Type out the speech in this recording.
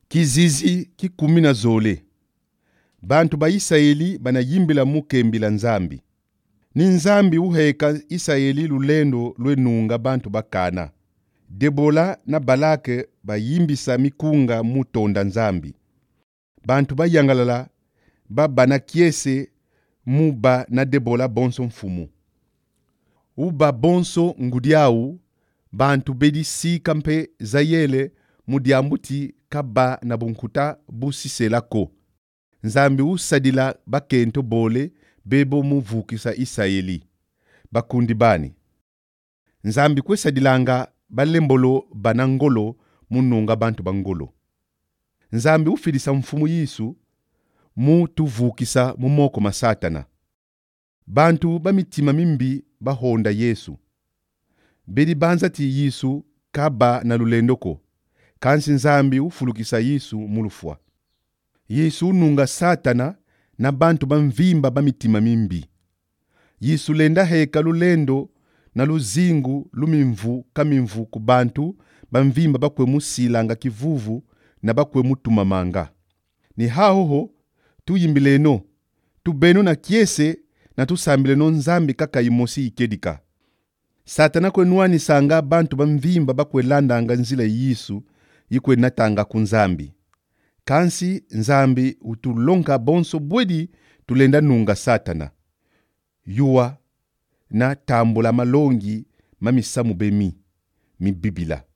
Kizizi kikumi na zole. Bantu ba Israeli banayimbila mukembila nzambi. Ni nzambi uheka Israeli lulendo lwenunga bantu bakana. Debola na Balake bayimbisa mikunga mutonda nzambi. Bantu bayangalala babana kiese muba na Debola bonso mfumu. Uba bonso ngudiau bantu bedi si kampe zayele mudiambuti kaba na bunkuta busiselako. Nzambi usadila bakento bole bebo muvukisa Israeli. Bakundi bani. Nzambi kwesadilanga balembolo banangolo mununga bantu bangolo. Nzambi ufilisa mfumu Yesu mutuvukisa mumoko masatana. Bantu bamitima mimbi bahonda Yesu. Bedi banzati Yesu kaba na lulendoko. Kansi nzambi ufulukisa Yesu mulufwa. Yesu nunga satana na bantu bamvimba bamitima mimbi. Yesu lenda heka lulendo na luzingu lumimvu kamimvu ku bantu bamvimba bakwe musilanga kivuvu na bakwe mutumamanga. Ni hahoho tuyimbileno, tubeno na kiese na tusambileno nzambi kaka imosi ikedika. Satana kwe nuani sanga bantu bamvimba bakwe landanga nzila Yesu yikwe natanga kunzambi. Kansi nzambi utulonga bonso bwedi tulenda nunga satana. Yuwa na tambula malongi mamisamu bemi mi bibila.